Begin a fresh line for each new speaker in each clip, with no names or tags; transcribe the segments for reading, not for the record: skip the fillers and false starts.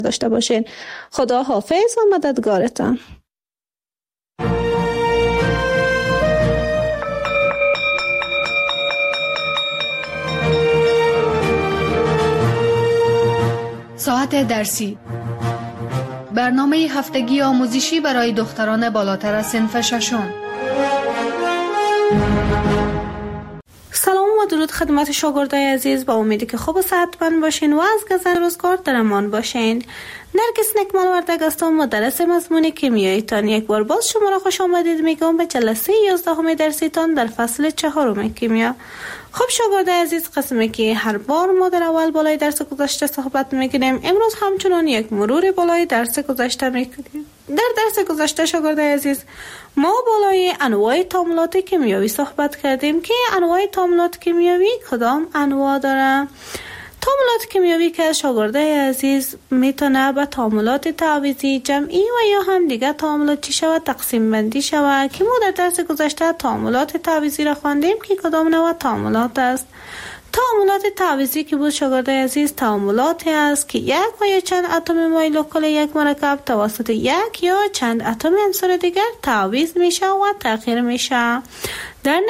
داشته باشین. خدا حافظ و مددگارتان.
ساعت درسی، برنامه هفتگی آموزشی برای دختران بالاتر از صنف ششم.
سلام و درود خدمت شاگردای عزیز، با امیدی که خوب و صحتمند باشین و از گذر روزگار در امان باشین. نرگس نکمال وردگ هستم، مدرس مضمون کیمیاییتان. یک بار باز شما را خوش آمدید میگم به جلسه 11 درسیتان در فصل 4 کیمیا. خب شاگردای عزیز، قسمی که هر بار ما در اول بالای درس گذشته صحبت میکنیم، امروز همچنان یک مرور بالای درس گذشته میکنیم. در درس گذشته شاگردای عزیز ما بالای انواع تعاملات کیمیایی صحبت کردیم که انواع تعاملات کیمیایی کدام انواع داره. تعاملات کیمیایی که شاگردای عزیز میتونه به تعاملات تعویضی، جمعی و یا هم دیگه تعاملات چی شود تقسیم بندی شود که ما در درس گذشته تعاملات تعویضی را خواندیم که کدام نوع تعاملات است. تعاملات تعویضی که بود شاگردای عزیز تعاملاتی است که یک و یا چند اتم مولکول یک مرکب توسط یک یا چند اتم عنصر دیگر تعویض میشه و تغییر میشه. در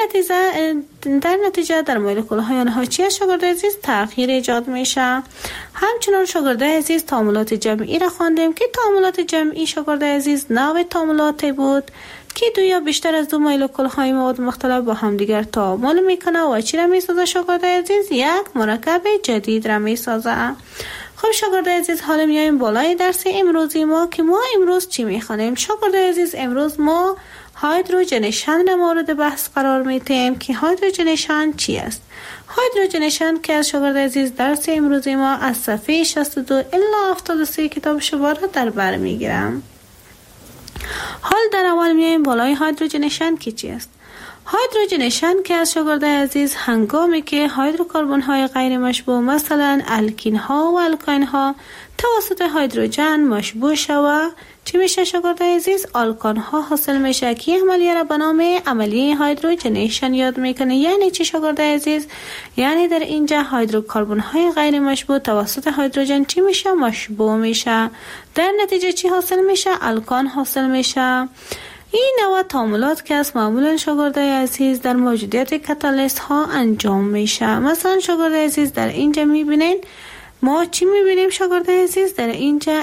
نتیجه در مولکول های آنها چی شاگردای عزیز تغییر ایجاد میشه. همچنان شاگردای عزیز تعاملات جمعی را خواندیم که تعاملات جمعی شاگردای عزیز نوع تعاملاتی بود که دو یا بیشتر از دو مولکول های مواد مختلف با هم دیگر تعامل میکنه و چی را میسازه شاگردای عزیز؟ یک مرکب جدید را میسازه. خب شاگردای عزیز، حالا میایم بالای درس امروزی ما که ما امروز چی میخوانیم. شاگردای عزیز، امروز ما هایدروژنیشن را مورد بحث قرار میدیم که هایدروژنیشن چی است. هایدروژنیشن که از شاگردای عزیز درس امروزی ما از صفحه 62 الی 73 کتاب شما را در بر میگیرم. حال در اول میایم بالای هایدروژنیشن که چی است. هایدروژنیشن که از شاگردای عزیز هنگامی که هیدروکربن های غیر مشبوع مثلا الکین ها و الکاین ها توسط هیدروژن مشبوع شود چی میشه شاگردای عزیز؟ آلکان ها حاصل میشه که عملیه را به نام عملیه هایدروژنیشن یاد میکنه. یعنی چی شاگردای عزیز؟ یعنی در اینجا هیدروکربن های غیر مشبوع توسط هیدروژن چی میشه؟ مشبوع میشه. در نتیجه چی حاصل میشه؟ الکان حاصل میشه. این نوع تعاملات که از معمولا شاگردای عزیز در موجودیت کاتالیست ها انجام میشه. مثلا شاگردای عزیز در اینجا میبینین ما چی میبینیم شاگردای عزیز؟ در اینجا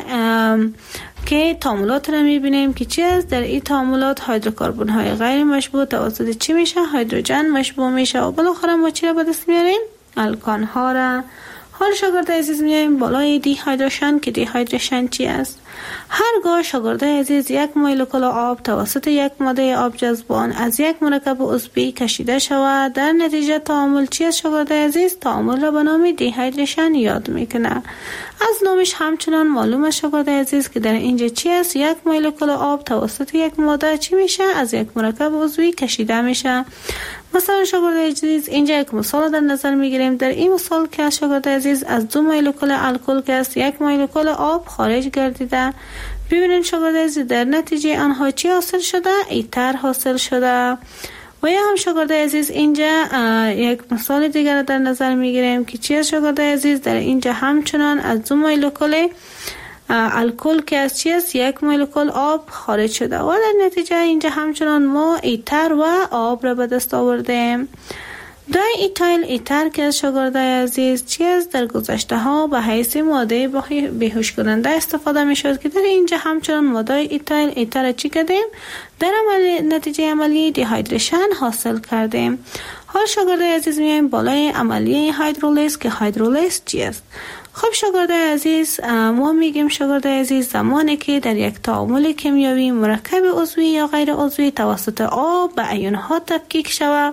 که تعاملات را میبینیم که چی است؟ در این تعاملات هیدروکربن های غیر مشبوع توسط چی میشه؟ هیدروژن مشبوع میشه و بالاخره ما چی را به دست میاریم؟ الکان ها را. حال شاگردای عزیز میایم بالای دی هایدروژن که دی هایدروژن چی است؟ هرگاه شاگردای عزیز یک مولکول آب توسط یک ماده آب جذبان از یک مرکب عضوی کشیده شود، در نتیجه تعامل چی است شاگردای عزیز؟ تعامل را به نام دی هایدروژن یاد میکنه. از نامش همچنان معلومه شاگردای عزیز که در اینجا چی است؟ یک مولکول آب توسط یک ماده چی میشه؟ از یک مرکب عضوی کشیده میشه. مثلا شاگردای عزیز اینجا یک مثال در نظر میگیریم. در این مثال که شاگردای عزیز از دو مولکول الکل که است یک مولکول آب خارج گردیده، ببینید شاگردای عزیز در نتیجه آنها چی حاصل شده؟ ایتر حاصل شده. و یا هم شاگردای عزیز اینجا یک مثال دیگر در نظر میگیریم که چی است شاگردای عزیز؟ در اینجا همچنان از دو مولکول الکل که از چی است؟ یک مولکول آب خارج شده و در نتیجه اینجا همچنان ما ایتر و آب را به دست آوردیم. دای ایتایل ایتر که از شاگردای عزیز چی است؟ در گذشته ها به حیث ماده بیهوش کننده استفاده می شد که در اینجا همچنان ماده ایتایل ایتر چی کردیم؟ در نتیجه عملی دی هایدروژن حاصل کردیم. حال شاگردای عزیز میایم بالای عملیه هیدرولیز که هیدرولیز چی است؟ خب شاگردای عزیز، ما میگیم شاگردای عزیز زمانی که در یک تعامل کیمیایی مرکب عضوی یا غیر عضوی توسط آب به ایون ها تفکیک شود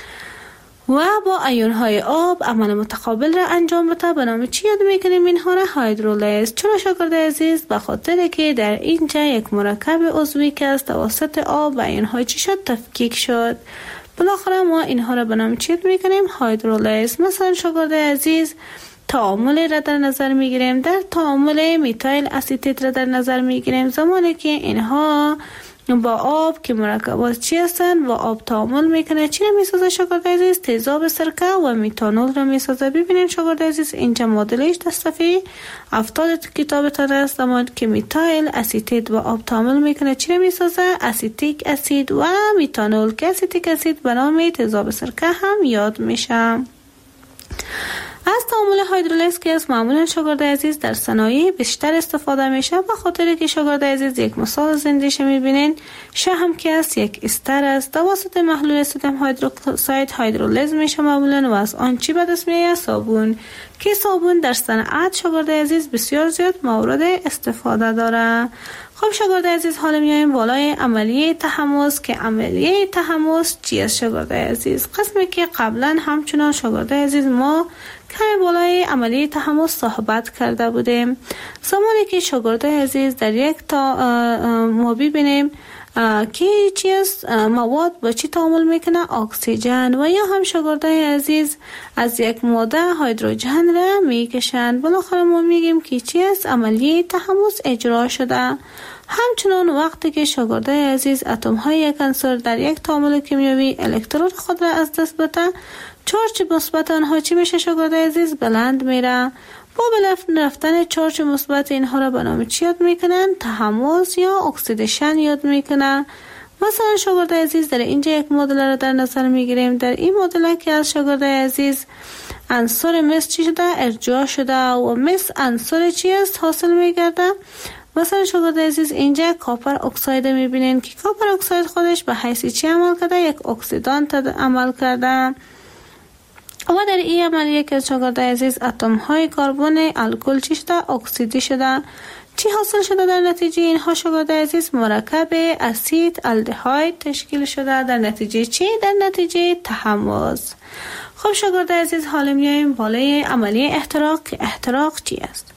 و با ایون های آب عمل متقابل را انجام بده، به نام چی یاد میکنیم اینها را؟ هیدرولیز. چرا شاگردای عزیز؟ به خاطر که در اینجا یک مرکب عضوی که از توسط آب به ایون های چی شد؟ تفکیک شد. بالاخره ما اینها را به نام چی یاد میکنیم؟ هیدرولیز. مثلا شاگردای عزیز تعامل را در نظر میگیریم. در تعامل میتایل اسیتیت را در نظر میگیریم. زمانی که اینها با آب که مرکبات چی هستند و آب تعامل میکنه چی را میسازه شاگرد عزیز؟ تیزاب سرکه و میتانول را میسازه. ببینید شاگرد عزیز اینجا مدلش در صفحه 70 کتابتان است. زمان که میتایل اسیتید و آب تعامل میکنه چی را میسازه؟ اسیتیک اسید و میتانول که اسیتیک اسید به نام تیزاب سرکه هم یاد میشه. از تعامل هیدرولیز که از معمولا شاگرد عزیز در صنایع بیشتر استفاده میشه. به خاطر که شاگرد عزیز یک مثال زندیش میبینین شهم که است یک استر است توسط محلول سدیم هیدروکساید هیدرولیز میشه معمولا و از آن چی به دست میاد؟ صابون که صابون در صنعت شاگرد عزیز بسیار زیاد مورد استفاده داره. خب شاگرد عزیز حالا میایم بالای عملیه تحمض که عملیه تحمض چی است شاگرد عزیز؟ قسمی که قبلا همچنان شاگرد عزیز ما کمی بالای عملیه تحمض صحبت کرده بودیم. زمانی که شاگرد عزیز در یک ما ببینیم که چی است مواد با چی تعامل میکنه؟ اکسیژن و یا هم شاگرد عزیز از یک ماده هیدروژن را میکشند. بالاخره ما میگیم که چی است؟ عملیه تحمض اجرا شده. همچنان وقتی که شاگرد عزیز اتم های یک عنصر در یک تعامل کیمیایی الکترون خود را از دست بده چارج مثبت آنها چی میشه شاگرد عزیز؟ بلند میره. با رفتن چارج مثبت اینها را به نام چی یاد میکنن؟ تحمض یا اکسیدیشن یاد میکنن. مثلا شاگرد عزیز در اینجا یک مدل را در نظر میگیریم. در این مدل که از شاگرد عزیز عنصر مس چی شده؟ ارجاع شده و مس عنصر چی است؟ حاصل میگرده. مثلا شاگرد عزیز اینجا کاپر اکساید میبینین که کاپر اکساید خودش به حیث چی عمل کرده؟ یک اکسیدان عمل کرده. و در این عملیه که شاگرد عزیز اتم های کربن الکل چی شده؟ اکسیدی شده. چی حاصل شده در نتیجه اینها شاگرد عزیز؟ مرکب اسید الدهاید تشکیل شده. در نتیجه چی؟ در نتیجه تحمض. خب شاگرد عزیز حالا میایم بالای عملیه احتراق که احتراق چی است؟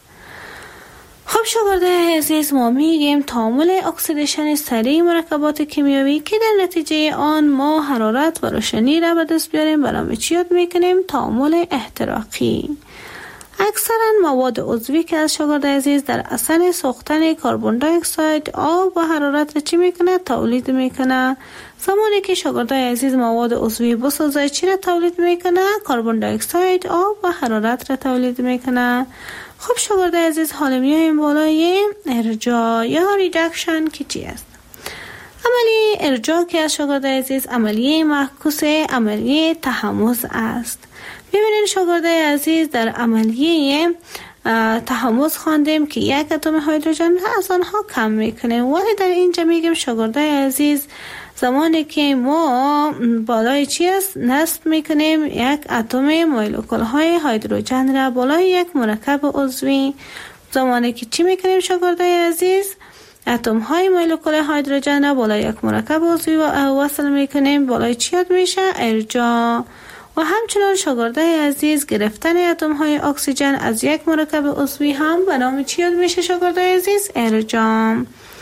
خب شاگرد عزیز ما میگیم تعامل اکسیدیشن سریع مرکبات کیمیایی که در نتیجه آن ما حرارت و روشنی را به دست بیاریم برای چی یاد میکنیم؟ تعامل احتراقی. اکثرا مواد عضوی که از شاگرد عزیز در اثر سوختن کربن دی اکساید آب و حرارت را چی میکنه؟ تولید میکنه. زمانی که شاگرد عزیز مواد عضوی بسازه چی را تولید میکنه؟ کربن دی اکساید آب و حرارت را تولید میکنه. خب شاگرد عزیز حالا میایم بالای ارجاع یا ریدکشن که چی است؟ عملیه ارجاع که از شاگرد عزیز عملیه معکوس عملیه تحمض است. ببینید شاگرد عزیز در عملیه تحمض خواندیم که یک اتم هیدروژن از آنها کم میکنه ولی در اینجا میگیم شاگرد عزیز زمانی که ما بالای چی است نصب میکنیم یک اتم مولکول های هیدروژن را بالای یک مرکب عضوی. زمانی که چی میکنیم شاگرد عزیز اتم های مولکول هیدروژن را بالای یک مرکب عضوی وصل میکنیم بالای چی یاد میشه؟ ارجاع. و همچنان شاگرد عزیز گرفتن اتم های اکسیژن از یک مرکب عضوی هم به نام چی یاد میشه شاگرد عزیز؟ ارجاع.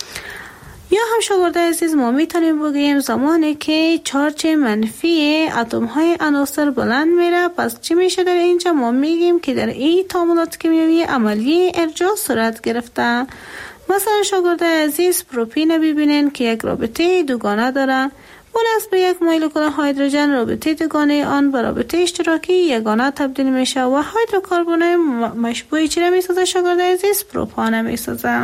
یا هم شاگرد عزیز ما میتونیم بگیم زمانی که چارج منفی اتم های عناصر بلند میره پس چی میشه؟ در اینجا ما میگیم که در این تعاملات کیمیایی عملیه ارجاع صورت گرفته. مثلا شاگرد عزیز پروپین ببینین که یک رابطه دوگانه داره. مناسب به یک مولکول هیدروژن رابطه دوگانه آن به رابطه اشتراکی یگانه تبدیل میشه و هیدروکربن مشبوع چی را میسازه شاگرد عزیز؟ پروپان میسازه.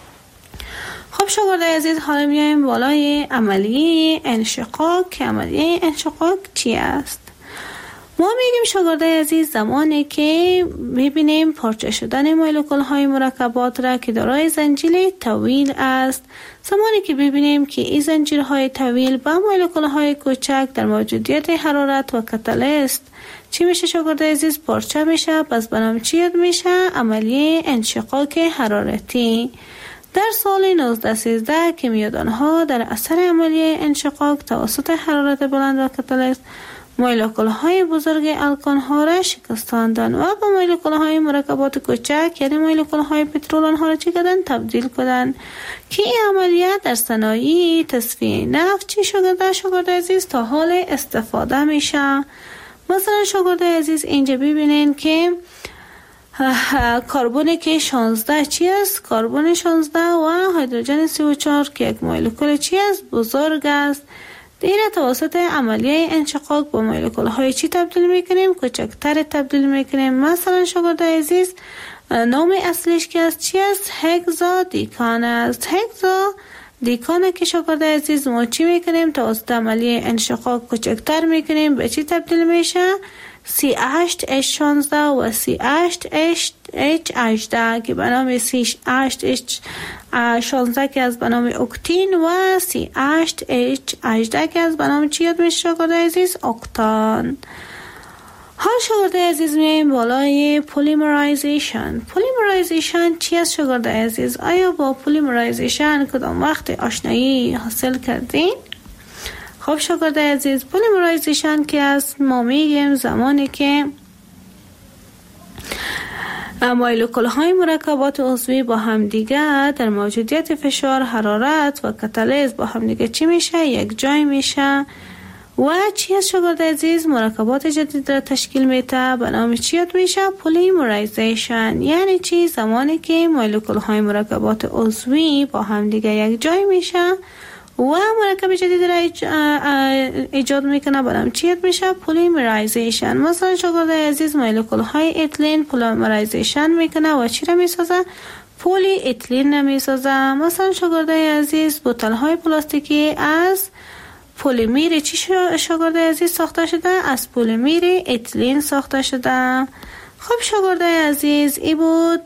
خب شاگرد عزیز حالا میایم بالای عملیه انشقاق که عملیه انشقاق چی است؟ ما میگیم شاگرد عزیز زمانی که میبینیم پارچه شدن مولکول های مرکبات را که دارای زنجیره طویل است. زمانی که ببینیم که این زنجیرهای طویل با مولکول های کوچک در موجودیت حرارت و کاتالیست چی میشه شاگرد عزیز؟ پارچه میشه. پس به نام چی یاد میشه؟ عملیه انشقاق حرارتی. در سال 1913 کیمیادانها در اثر عملیه انشقاق توسط حرارت بلند و کاتالیست مولکول های بزرگ الکان ها را شکستاندند و با مولکول های مرکبات کوچک یعنی مولکول های پترول آنها را چی کردند؟ تبدیل کردند که این عملیات در صنایع تصفیه نفت چی شده شاگرد عزیز تا حال استفاده میشه. مثلا شاگرد عزیز اینجا ببینین که کربن که 16 چی است؟ کربن 16 و هیدروژن 34 که یک مولکول چی است؟ بزرگ است. دیره توسط عملیه انشقاق با مولکول های چی تبدیل میکنیم؟ کوچکتر تبدیل میکنیم. مثلا شاگردای عزیز نام اصلیش که است چی است؟ هگزا دیکان است. هگزا دیکانه که شاگردای عزیز ما چی میکنیم؟ توسط عملیه انشقاق کوچکتر میکنیم. به چی تبدیل میشه؟ CH-H16 و CH-H18 که به نام CH-H16 که از به نام اکتین و CH-H18 که از به نام چی یاد میشه شاگردای عزیز؟ اکتان. حال شاگردای عزیز میاییم بالای پولیمرایزیشن. پولیمرایزیشن چی است شاگردای عزیز؟ آیا با پولیمرایزیشن کدام وقت آشنایی حاصل کردین؟ خب شاگردای عزیز پولیمرایزیشن که است ما میگیم زمانی که مولکول های مرکبات عضوی با هم دیگه در موجودیت فشار، حرارت و کاتالیز با هم دیگه چی میشه؟ یک جای میشه. و چی است شاگردای عزیز؟ مرکبات جدید را تشکیل میده. به نام چی یاد میشه؟ پولیمرایزیشن. یعنی چی؟ زمانی که مولکول های مرکبات عضوی با هم دیگه یک جای میشه و مرکب جدید را ایجاد میکنه. برام چی یاد میشه؟ پولیمرایزیشن. مثلا شاگردای عزیز مولکول های اتلین پولیمرایزیشن میکنه و چی را میسازه؟ پولی اتلین میسازه. مثلا شاگردای عزیز بوتل های پلاستیکی از پلیمر چی شاگردای عزیز ساخته شده؟ از پلیمر اتلین ساخته شده. خب شاگردای عزیز ای بود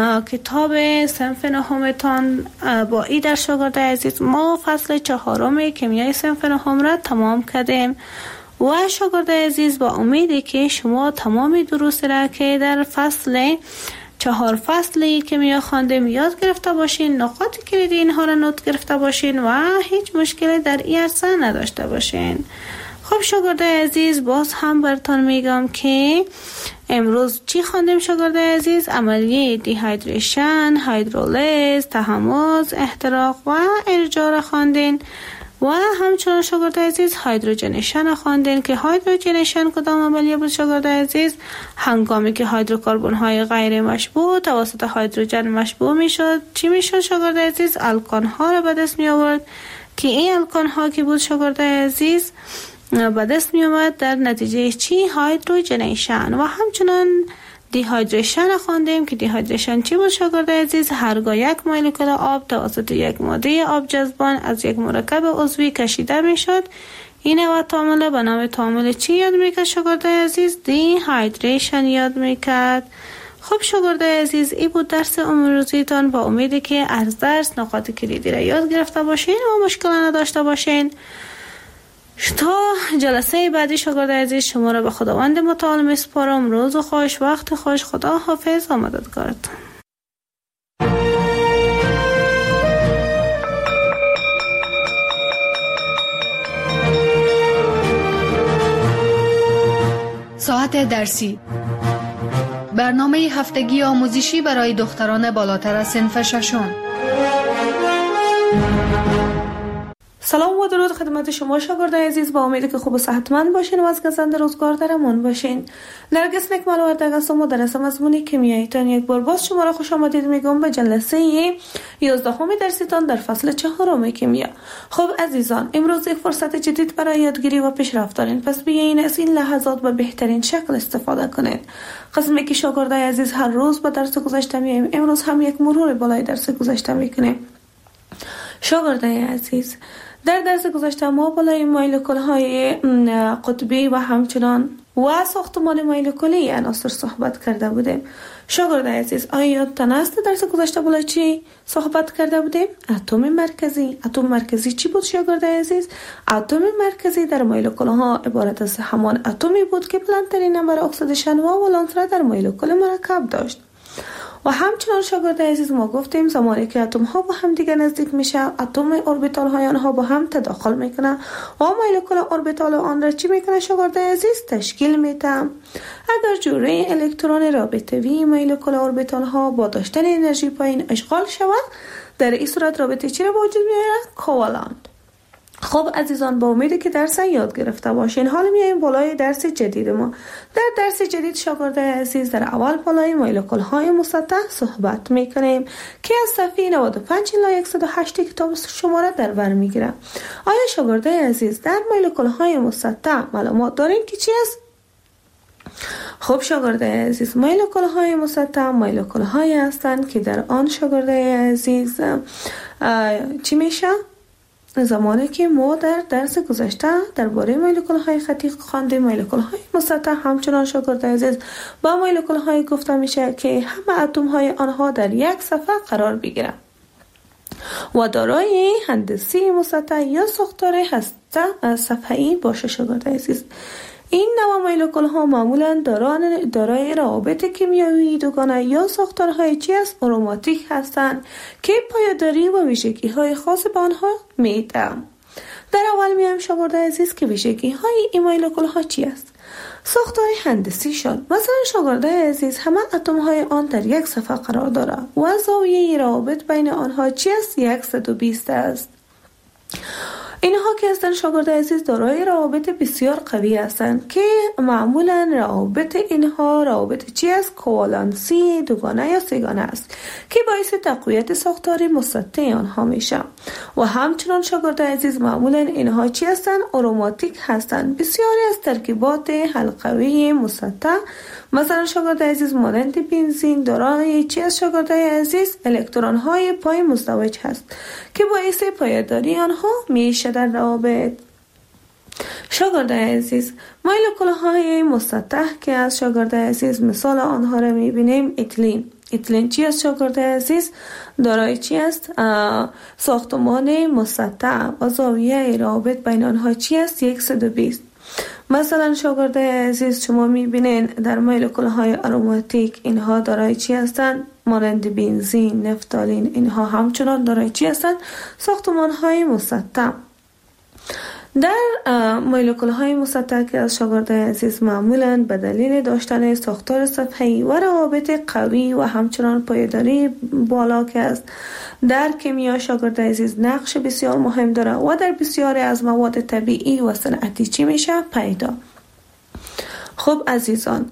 کتاب صنف نهمتان. با ای در شاگردای عزیز ما فصل 4 کیمیای صنف نهم را تمام کردیم و شاگردای عزیز با امیدی که شما تمام دروس را که در فصل 4 فصلی کیمیا خواندیم یاد گرفته باشین، نقاط کلیدی اینها را نوت گرفته باشین و هیچ مشکلی در این عرصه نداشته باشین. خب شاگردای عزیز باز هم براتون میگم که امروز چی خواندیم شاگردای عزیز؟ عملیه دیهایدریشن، هیدرولیز، تحمض، احتراق و ارجاع را خواندین و همچنان شاگردای عزیز هیدروژنیشن خواندین که هیدروژنیشن کدام عملیه بود شاگردای عزیز؟ هنگامی که هیدروکربن های غیر مشبوع توسط هیدروژن مشبوع میشد چی میشد شاگردای عزیز؟ الکان ها را به دست می آورد که این الکان ها که بود شاگردای عزیز به دست می آمد در نتیجه چی؟ هیدروژنیشن. و همچنان دیهایدریشن خواندیم که دیهایدریشن چی بود شاگردای عزیز؟ هرگاه یک مولکول آب توسط یک ماده آب جذبان از یک مرکب عضوی کشیده می شد این و تعامل به نام تعامل چی یاد می کرد شاگردای عزیز؟ دیهایدریشن یاد می کرد. خب شاگردای عزیز این بود درس امروزیتان. با امیدی که از درس نقاط کلیدی را یاد گرفته باشین و مشکل نداشته باشین. تا جلسه بعدی شاگردای عزیز شما را به خداوند متعال میسپارم. روز خوش، وقت خوش، خدا حافظ و مددگارتان.
ساعت درسی، برنامه هفتگی آموزشی برای دختران بالاتر از صنف ششم.
سلام و درود خدمت شما شاگردای عزیز. با امیدی که خوب و صحتمند باشین و از گزند روزگار در امان باشین. نرگس نکمل وردگ هستم و مدرس مضمون کیمیاییتان. یک بار باز شما را خوش آمدید میگم به جلسه 11 درسیتان در فصل 4 کیمیا. خب عزیزان امروز یک فرصت جدید برای یادگیری و پیشرفت دارین، پس بیاین از این لحظات به بهترین شکل استفاده کنید. قسمی که شاگردای عزیز هر روز به درس گذشته میایم، امروز هم یک مرور بالای درس گذشته میکنیم. شاگردای عزیز در درس گذشته ما بالای مولکول های قطبی و همچنان و ساختمان مولکولی عناصر صحبت کرده بودیم. شاگردای عزیز آیا یادتان است درس گذشته بالای چی صحبت کرده بودیم؟ اتم مرکزی. اتم مرکزی چی بود شاگردای عزیز؟ اتم مرکزی در مولکول ها عبارت از همان اتمی بود که بلندترین نمبر اکسیدیشن و ولانس را در مولکول مرکب داشت. و همچنان شاگردای عزیز ما گفتیم زمانی که اتم ها با هم دیگه نزدیک میشه، اتم اوربیتال های آنها با هم تداخل میکنه و مولکول اوربیتال آن را چی میکنه شاگردای عزیز؟ تشکیل میده. اگر جوره الکترون رابطه‌ای مولکول اوربیتال ها با داشتن انرژی پایین اشغال شود، در این صورت رابطه چی را به وجود میاره؟ کوالنت. خب عزیزان، با امیدی که درس یاد گرفته باشین، حالا میایم بالای درس جدید ما. در درس جدید شاگردای عزیز در اول بالای مولکول های مسطح صحبت میکنیم که از صفحه 95 الی 108 کتاب شماره در بر میگیرم. آیا شاگردای عزیز در مولکول های مسطح معلومات دارین که چی است؟ خب شاگردای عزیز، مولکول های مسطح مولکول هایی هستند که در آن شاگردای عزیز چی میشه؟ زمانی که ما در درس گذشته درباره مولکول های خطی خواندیم، مولکول های مسطح همچنان شاگردای عزیز با مولکول های گفته میشه که همه اتم های آنها در یک صفحه قرار بگیرند و دارای هندسی مسطح یا ساختار هسته صفحه‌ای باشه. شاگردای عزیز، این نوع مولکول ها معمولا دارای روابط کیمیایی دوگانه یا ساختارهای چیست آروماتیک هستند که پایداری و ویژگی های خاص به آنها میدن. در اول میایم شاگردای عزیز که ویژگی های این مولکول ها چی است. ساختار هندسی شد. مثلا شاگردای عزیز همه اتم های آن در یک صفحه قرار داره و زاویه روابط بین آنها چی است؟ 120 است. اینها که هستند شاگردای عزیز دارای روابط بسیار قوی هستند که معمولا روابط اینها روابط چی است؟ کوالنسی دوگانه یا سه‌گانه است که باعث تقویت ساختار مسطح آنها میشه. و همچنان شاگردای عزیز معمولا اینها چی هستند؟ آروماتیک هستند. بسیاری از ترکیبات حلقوی مسطح مثلا شاگردای عزیز مانند بنزین دارای چی است شاگردای عزیز؟ الکترون های پای مزدوج هست که باعث پایداری آنها میشه در روابط. شاگردای عزیز، مولکول های مسطح که از شاگردای عزیز مثال آنها را میبینیم اتیلن چی است شاگردای عزیز؟ دارای چی است؟ ساختمان مسطح و زاویه روابط بین آنها چی است؟ 120. مثلا شاگردای عزیز شما میبینین در مولکول های آروماتیک اینها دارای چی هستند؟ مانند بنزین، نفتالین، اینها همچنان دارای چی هستند؟ ساختمان های مسطح. در مولکول های مسطح که از شاگردای عزیز معمولا به دلیل داشتن ساختار صفحه‌ای و روابط قوی و همچنان پایداری بالا که است در کیمیا شاگردای عزیز نقش بسیار مهم داره و در بسیاری از مواد طبیعی و صنعتی چی میشه؟ پیدا. خب عزیزان،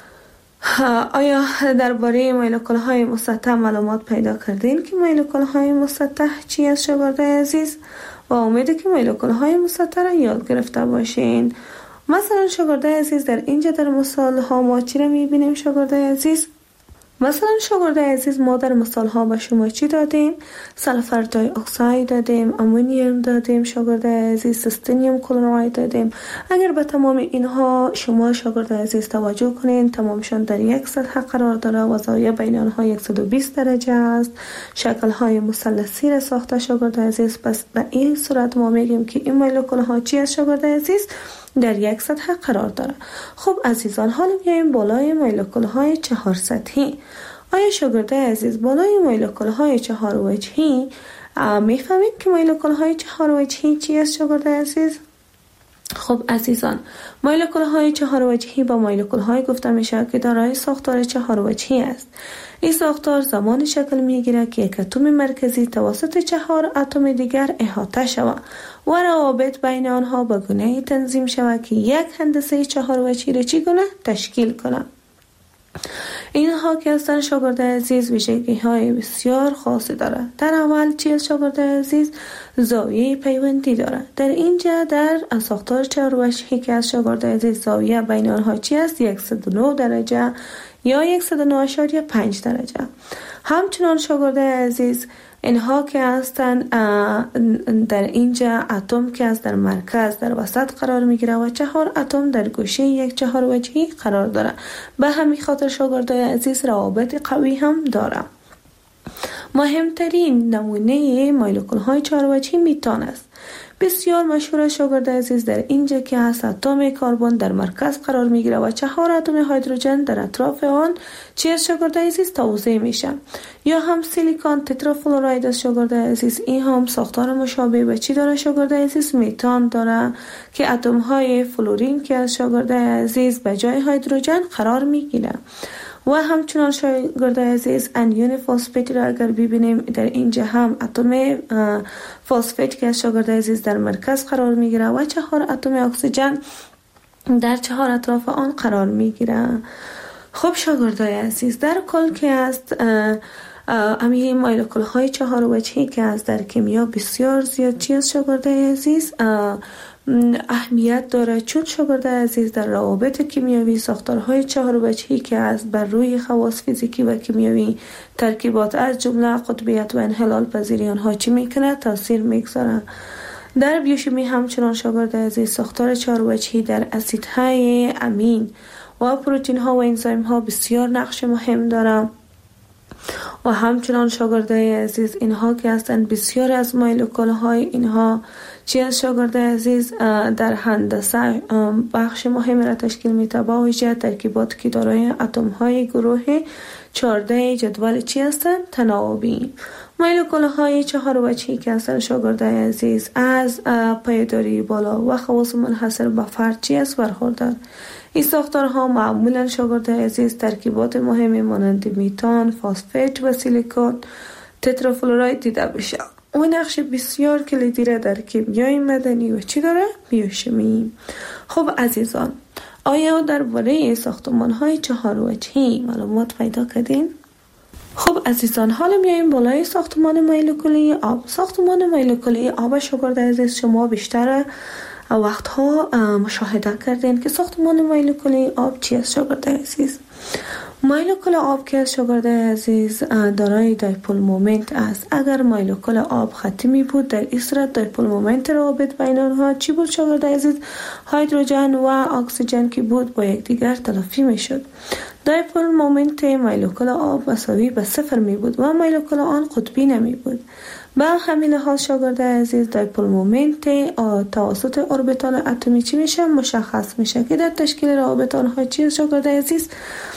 آیا درباره مولکول های مسطح معلومات پیدا کردین که مولکول های مسطح چی است شاگردای عزیز؟ و امیده که مولکول های مسطح را یاد گرفته باشین. مثلا شاگردای عزیز در اینجا در مثال ها ما چی را میبینیم شاگردای عزیز؟ مثلا شاگردای عزیز ما در مثال ها به شما چی دادیم؟ سلفر دای اکساید دادیم، امونیوم دادیم، شاگردای عزیز سیستینیوم کلراید دادیم. اگر به تمام اینها شما شاگردای عزیز توجه کنین، تمامشان در یک سطح قرار داره و زاویه بین آنها 120 درجه است. شکل های مثلثی را ساخته شاگردای عزیز. پس به این صورت ما میگیم که این مولکول ها چی است شاگردای عزیز؟ در یک سطح قرار داره. خب عزیزان، حالا میایم بالای مولکول های 4 سطحی. آیا شاگردای عزیز بالای مولکول های 4 وجهی میفهمید که مولکول های 4 وجهی چی است شاگردای عزیز؟ خب عزیزان، مولکول های 4 وجهی با مولکول های گفته میشه که دارای ساختار 4 وجهی است. این ساختار زمان شکل میگیره که یک اتم مرکزی توسط 4 اتم دیگر احاطه شود و روابط بین آنها به گونه تنظیم شود که یک هندسه 4 وجهی را چگونه تشکیل کنه. اینها که هستن شاگردای عزیز ویژگی های بسیار خاصی داره. در اول چیز شاگردای عزیز زاویه پیوندی داره. در اینجا در ساختار 4 وجهی که از شاگردای عزیز زاویه بین آنها چی است؟ 109 درجه یا 109.5 درجه. همچنان شاگردای عزیز اینها که هستند در اینجا اتم که از در مرکز در وسط قرار میگیره و 4 اتم در گوشه یک 4 وجهی قرار داره. به همین خاطر شاگردای عزیز روابط قوی هم داره. مهمترین نمونه مولکول های 4 وجهی میتان است. بسیار مشهور شاگردای عزیز در اینجا که هست اتم کربن در مرکز قرار میگیره و 4 اتم هیدروژن در اطراف آن چیز شاگردای عزیز توزیع میشه. یا هم سیلیکون تترافلوراید از شاگردای عزیز، این هم ساختار مشابه به چی داره شاگردای عزیز؟ میتان داره که اتم های فلورین که از شاگردای عزیز به جای هیدروژن قرار میگیره. و همچنان شاگرد عزیز انیون فسفت را اگر ببینیم در اینجا هم اتم فسفت که از شاگرد عزیز در مرکز قرار میگیره و 4 اتم اکسیژن در 4 اطراف آن قرار میگیره. خب شاگردای عزیز در کل که است امی مولکول های 4 وجهی که از در کیمیا بسیار زیاد چیز شاگردای عزیز اهمیت داره، چون شاگرد عزیز در روابط کیمیایی ساختارهای 4 وجهی که از بر روی خواص فیزیکی و کیمیایی ترکیبات از جمله قطبیت و انحلال پذیری آنها چی میکنه تاثیر میگذاره. در بیوشیمی همچنان شاگرد عزیز ساختار 4 وجهی در اسیدهای امین و پروتین ها و انزیم ها بسیار نقش مهم داره و همچنان شاگردای عزیز اینها که هستند بسیار از مولکول های اینها چی از شاگرد عزیز در هندسه بخش مهم را تشکیل میده، با ویژه ترکیبات که دارای اتم های گروه 14 جدول چی هستند تناوبی. مولکول های 4 وجهی که هستند شاگرد عزیز از پایداری بالا و خواص منحصر به فرد چی است برخوردار. این ساختارها معمولا شاگرد عزیز ترکیبات مهمی مانند میتان، فسفت و سیلیکون تترافلوراید دیده بشه. اون نقش بسیار کلیدی را در کیمیای مدنی و چی داره؟ بیوشیمی. خب عزیزان، آیا درباره ساختمان‌های 4 وجهی معلومات پیدا کردین؟ خب عزیزان، حالا میایم بالای ساختمان مولکولی آب. ساختمان مولکولی آب شاگرد عزیز شما بیشتر وقتها مشاهده کردین که ساختمان مولکولی آب چی است شاگرد عزیز؟ مولکول آب که از شاگرد عزیز دارای دایپول مومنت است. اگر مولکول آب خطی می بود در این صورت دایپول مومنت روابط بین آنها چی بود شاگرد عزیز؟ هیدروژن و اکسیژن که بود با یکدیگر تلافی می شد. دایپول مومنت مولکول آب مساوی به 0 می بود و مولکول آن قطبی نمی بود. به همین لحاظ شاگرد عزیز دایپول مومنت توسط اوربیتال اتمی چی میشه؟ مشخص میشه که در تشکیل روابط آنها چی شاگرد عزیز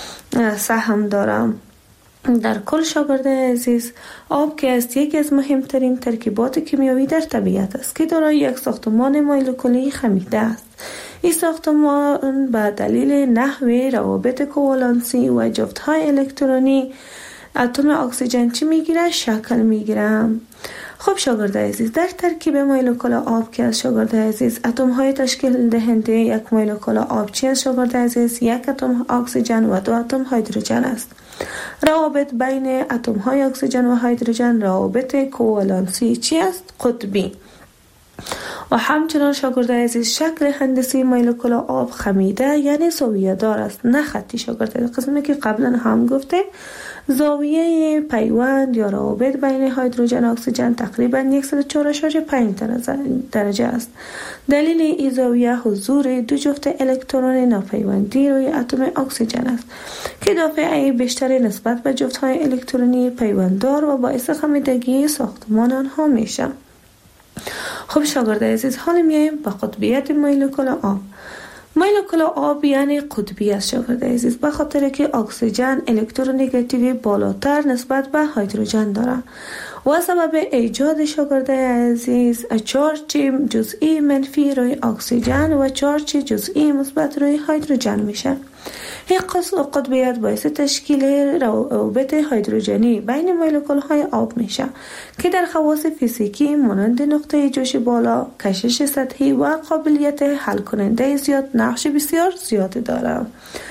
سهم دارم. در کل شاگرد عزیز آب که است یکی از مهمترین ترکیبات کیمیایی در طبیعت است که دارای یک ساختمان مولکولی خمیده است. این ساختمان به دلیل نحوه روابط کوالنسی و جفت‌های الکترونی اتم اکسیژن چی میگیره؟ شکل میگیره. خب شاگرد عزیز در ترکیب مولکول آب که از شاگرد عزیز اتم های تشکیل دهنده یک مولکول آب چی از شاگرد عزیز؟ 1 اتم اکسیژن و 2 اتم هیدروژن است. روابط بین اتم های اکسیژن و هیدروژن روابط کوالنسی چی است؟ قطبی. و همچنان شاگرد عزیز شکل هندسی مولکول آب خمیده یعنی زاویه دار است، نه خطی شاگرد عزیز. قسمی که قبلا هم گفته زاویه پیوند یا روابط بین هیدروژن و اکسیژن تقریبا 104.5 درجه است. دلیل این زاویه حضور 2 جفت الکترون ناپیوندی روی اتم اکسیژن است که دافعه بیشتر نسبت به جفت‌های الکترونی پیونددار و باعث خمیدگی ساختمان آنها میشه. خب شاگرد عزیز حالا میایم به قطبیت مولکول آب. مولکول آب یعنی قطبی است شاگرد عزیز، به خاطر که اکسیژن الکترونگاتیوی بالاتر نسبت به هیدروژن داره و سبب ایجاد شاگرد عزیز چارج جزئی منفی روی اکسیژن و چارج جزئی مثبت روی هیدروژن میشه. این قطبیت باعث تشکیل روابط هیدروژنی بین مولکول های آب میشه که در خواص فیزیکی مانند نقطه جوش بالا، کشش سطحی و قابلیت حل کننده زیاد نقش بسیار زیاد داره.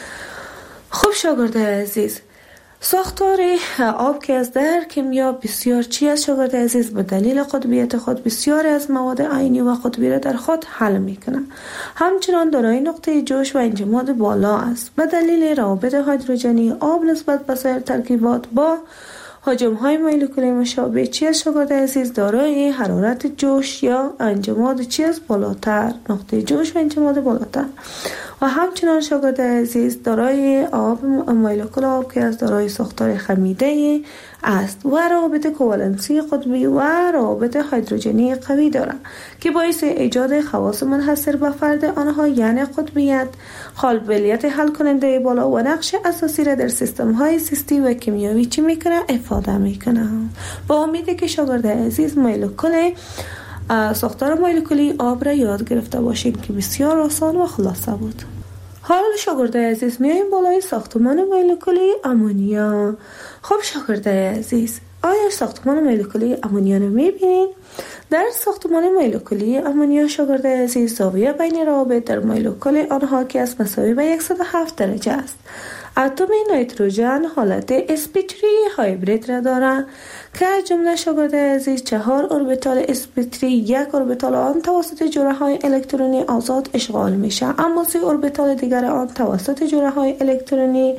خب شاگرد عزیز ساختار آب که از در کیمیا بسیار چی است شاگرد عزیز؟ به دلیل قطبیت خود بسیار از مواد عینی و قطبی را در خود حل میکنه. همچنان دارای نقطه جوش و انجماد بالا است. به دلیل روابط هیدروژنی آب نسبت به سایر ترکیبات با حجم های مولکولی مشابه چی است شاگرد عزیز؟ دارای حرارت جوش یا انجماد چی است؟ بالاتر، نقطه جوش و انجماد بالاتر. و همچنان شاگرد عزیز دارای آب مولکول آب که از دارای ساختار خمیده است و روابط کوالنسی قطبی و روابط هیدروژنی قوی دارد که باعث ایجاد خواص منحصر به فرد آنها یعنی قطبیت، قابلیت حل کننده بالا و نقش اساسی را در سیستم های سیستی و کیمیایی چی میکنه؟ افاده میکنه. با امیدی که شاگرد عزیز ساختار مولکولی آب را یاد گرفته باشید که بسیار آسان و خلاصه بود. حال شاگردای عزیز میایم بالای ساختمان مولکولی آمونیا. خب شاگردای عزیز، آیا ساختمان مولکولی آمونیا رو میبینین؟ در ساختمان مولکولی آمونیا شاگردای عزیز، زاویه بین روابط در مولکول آنها که از مساوی به 107 درجه است. اتم نیتروژن حالت sp3 هایبرید را دارد که از جمله شاگردای عزیز 4 اوربیتال sp3 یک اوربیتال آن توسط جوره های الکترونی آزاد اشغال میشه، اما 3 اوربیتال دیگر آن توسط جوره های الکترونی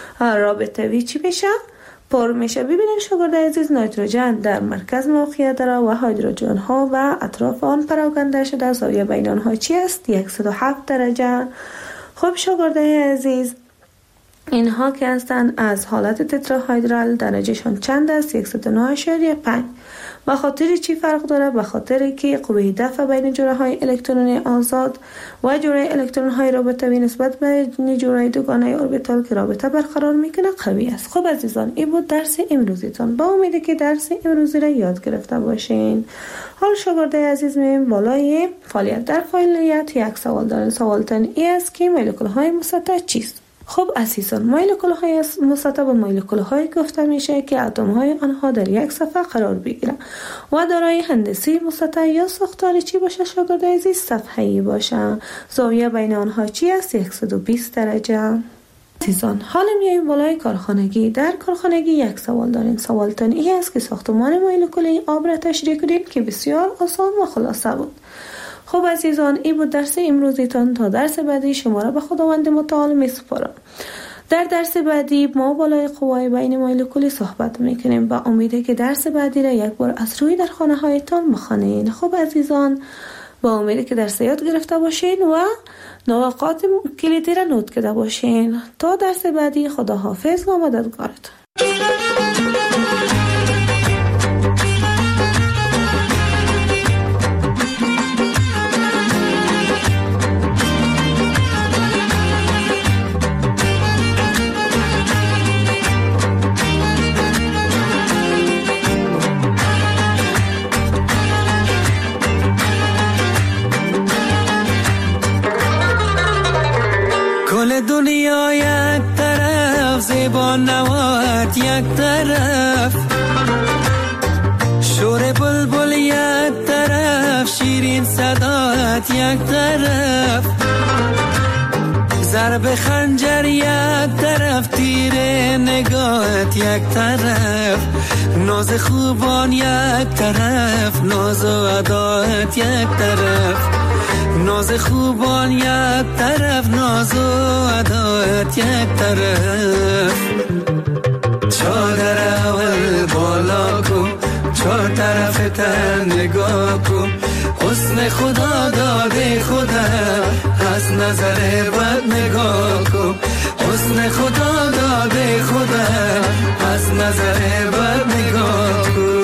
رابطوی چی میشه؟ پر میشه. ببینید شاگردای عزیز، نیتروژن در مرکز موقعیت داره و هیدروژن ها و اطراف آن پراکنده شده. زاویه بین آنها چی است؟ 107 درجه. خب شاگردای عزیز، اینها که هستند از حالت تتراهیدرال درجهشان چند است؟ 109.5. به خاطر چی فرق داره؟ به خاطر که قوه دفع بین جوره های الکترونی آزاد و جوره الکترون های رابطوی نسبت به جوره دوگانه اوربیتال که رابطه برقرار میکنه قوی است. خب عزیزان، این بود درس امروزیتان. با امیده که درس امروزی را یاد گرفته باشین. حال شاگردای عزیز میایم بالای فعالیت. در فعالیت یک سوال دارین. سوالتان این است که مولکول های مسطح چیست؟ خب عزیزان، مولکول های مسطح به مولکول های گفته میشه که اتم های آنها در یک صفحه قرار بگیرن و دارای هندسی مسطح یا ساختار چی باشه شاگردای عزیز؟ صفحه‌ای باشه. زاویه بین آنها چی است؟ 120 درجه. عزیزان، حالا میایم بالای کارخانگی. در کارخانگی یک سوال دارین. سوالتان این است که ساختمان مولکولی آب را تشریح کنید که بسیار آسان و خلاصه بود. خب عزیزان، این بود درس امروزیتان. تا درس بعدی شما را به خداوند متعال میسپارم. در درس بعدی ما بالای قوای بین مولکولی صحبت میکنیم. با امیده که درس بعدی را یک بار از روی در خانه هایتان بخوانید. خب عزیزان، با امیده که درس یاد گرفته باشین و نقاط کلیدی را نوت کرده باشین. تا درس بعدی، خدا حافظ و مددگارتان.
دنیا یک طرف، زیبا نوات یک طرف، شور بلبل یک طرف، شیرین صدات یک طرف، ضرب خنجر یک طرف، تیر نگاهت یک طرف، ناز خوبان یک طرف، ناز و ادایت یک طرف، ناز خوبان یک طرف، ناز و ادایت یک طرف. چادر اول بالا کن، چهار طرف تن نگاه کن، حسن خدا داده خدا، از نظر بد نگاه کن، حسن خدا داده خدا، از نظر بد نگاه کن.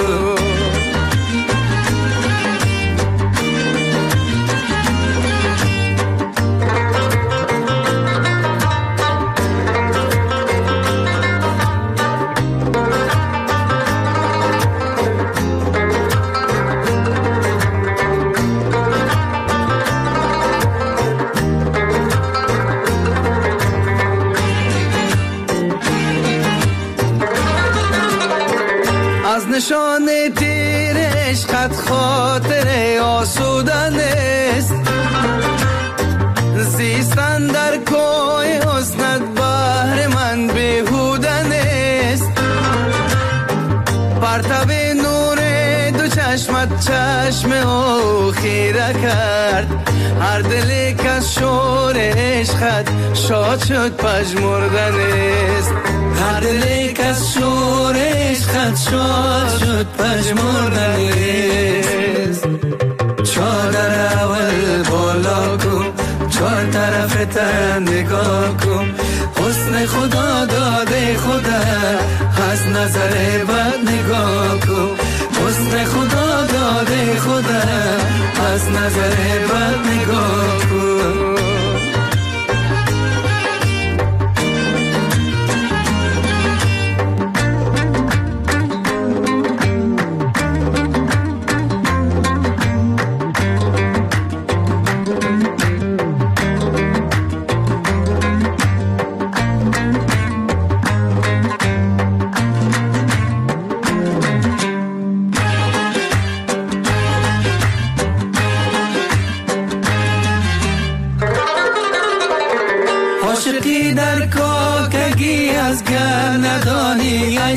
نشان تیرش خط خاطر آسودن است، زیستن در کوی حسنت بهر من بیهودن است، پرتاب نور دو چشمت چشم او خیره کرد، هر دلی که از شور عشقت شاد شد پژمردن است، هر دلی که از شور عشقت شاد شد پژمردن است. چادر اول بالا کن، چهار طرف تن نگاه کن، حسن خدا داده خدا، از نظر بد نگاه کن، حسن خدا داده خدا، از نظر بد نگاه کن.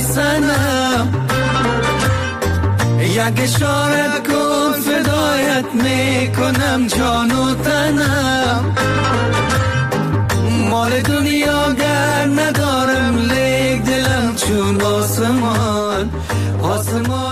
سنم یک اشاره کن فدایت میکنم جان و تنم مال دنیا گر ندارم لیک دلم چون آسمان